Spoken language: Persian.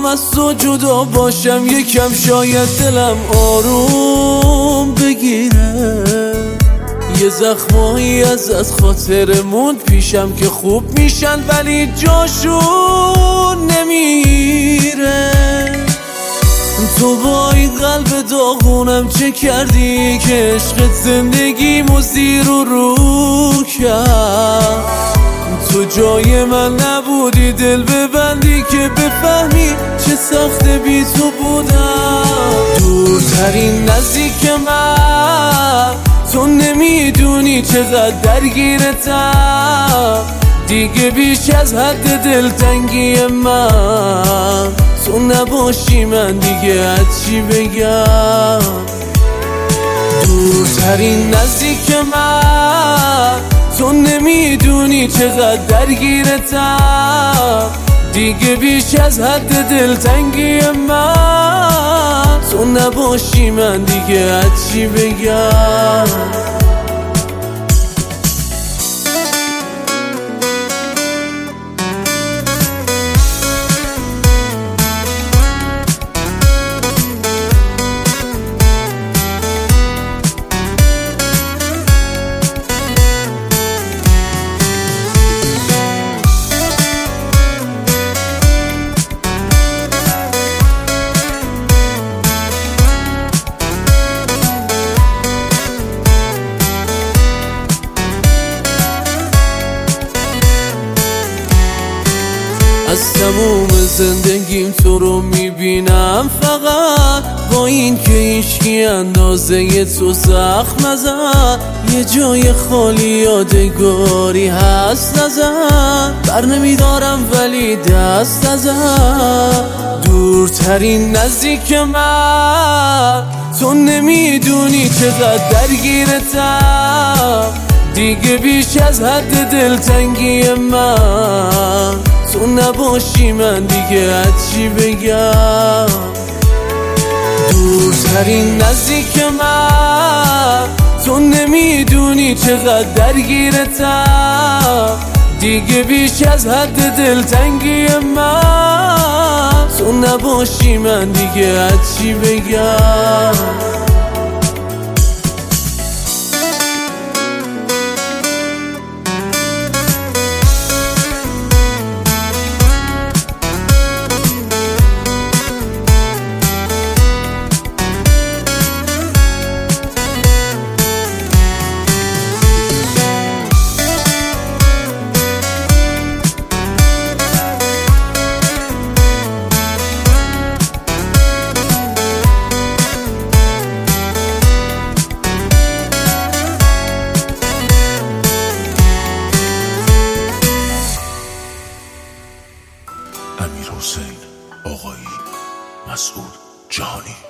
از تو جدا باشم یکم شاید دلم آروم بگیره. یه زخمایی از خاطرمون پیشم که خوب میشن ولی جاشون نمیره. تو با این قلب داغونم چه کردی که عشقت زندگیمو زیر و رو کرد؟ تو جای من نبودی دل ببندی که بفهمی چه سخته بی تو بودم. دورترین نزدیک من تو نمیدونی چقدر درگیرتم. دیگه بیش از حد دلتنگی من تو نباشی من دیگه از چی بگم. دورترین نزدیک من تو نمیدونی چقدر درگیرتم. دیگه بیش از حد دلتنگی من تو نباشی من دیگه از چی بگم. از تموم زندگیم تو رو میبینم فقط، با این که هیچکی اندازه تو زخم نزد. یه جای خالی یادگاری هست نزد، بر نمیدارم ولی دست نزد. دورترین نزدیک من تو نمیدونی چقدر درگیرتم. دیگه بیش از حد دلتنگی من تو نباشی من دیگه از چی بگم. دورترین نزدیک من تو نمیدونی چقدر درگیرتم. دیگه بیش از حد دلتنگی من تو نباشی من دیگه از چی بگم. امیرحسین آقایی، مسعود جهانی.